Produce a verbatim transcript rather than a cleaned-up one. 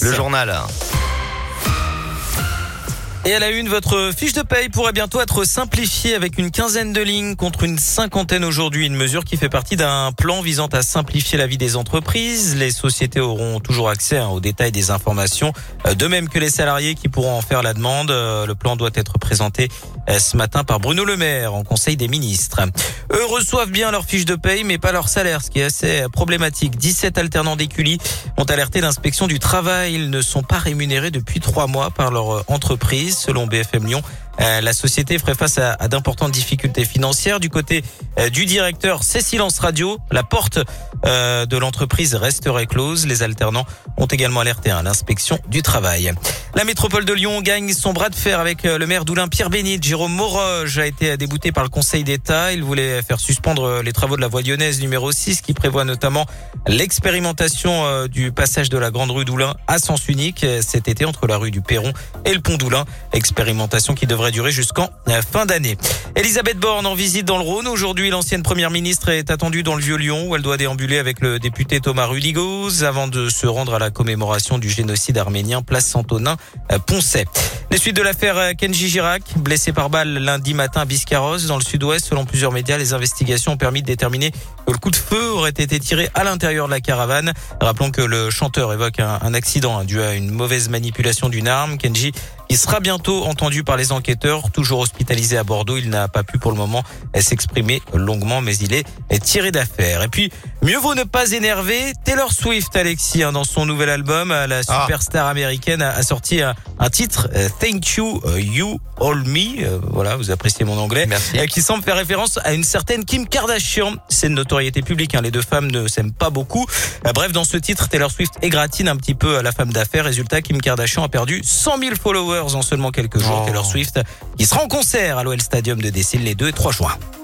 Le journal. Et à la une, votre fiche de paye pourrait bientôt être simplifiée avec une quinzaine de lignes contre une cinquantaine aujourd'hui. Une mesure qui fait partie d'un plan visant à simplifier la vie des entreprises. Les sociétés auront toujours accès aux détails des informations, de même que les salariés qui pourront en faire la demande. Le plan doit être présenté ce matin par Bruno Le Maire en Conseil des ministres. Eux reçoivent bien leur fiche de paye, mais pas leur salaire, ce qui est assez problématique. dix-sept alternants d'Écully ont alerté l'inspection du travail. Ils ne sont pas rémunérés depuis trois mois par leur entreprise. Selon B F M Lyon, euh, la société ferait face à, à d'importantes difficultés financières. Du côté euh, du directeur, c'est silence radio. La porte euh, de l'entreprise resterait close. Les alternants ont également alerté à l'inspection du travail. La métropole de Lyon gagne son bras de fer avec le maire d'Oulin, Pierre Bénite. Jérôme Moroge a été débouté par le Conseil d'État. Il voulait faire suspendre les travaux de la voie lyonnaise numéro six, qui prévoit notamment l'expérimentation du passage de la grande rue d'Oulin à sens unique cet été entre la rue du Perron et le pont d'Oulin. Expérimentation qui devrait durer jusqu'en fin d'année. Elisabeth Borne en visite dans le Rhône. Aujourd'hui, l'ancienne première ministre est attendue dans le Vieux-Lyon où elle doit déambuler avec le député Thomas Rudigoz avant de se rendre à la commémoration du génocide arménien, place Antonin Poncet. Les suites de l'affaire Kenji Girac, blessé par balle lundi matin à Biscarrosse dans le sud-ouest. Selon plusieurs médias, les investigations ont permis de déterminer que le coup de feu aurait été tiré à l'intérieur de la caravane. Rappelons que le chanteur évoque un, un accident dû à une mauvaise manipulation d'une arme. Kenji, il sera bientôt entendu par les enquêteurs, toujours hospitalisé à Bordeaux. Il n'a pas pu pour le moment s'exprimer longuement, mais il est tiré d'affaire. Et puis, mieux vaut ne pas énerver. Taylor Swift, Alexis, hein, dans son nouvel album, la superstar ah. américaine a, a sorti un, un titre, euh, Thank You, uh, You, All Me. Euh, voilà, vous appréciez mon anglais. Merci. Euh, qui semble faire référence à une certaine Kim Kardashian. C'est une notoriété publique, hein, les deux femmes ne s'aiment pas beaucoup. Euh, bref, dans ce titre, Taylor Swift égratine un petit peu la femme d'affaires. Résultat, Kim Kardashian a perdu cent mille followers en seulement quelques jours. Oh. Taylor Swift, qui sera en concert à l'O L Stadium de Décines les deux et trois juin.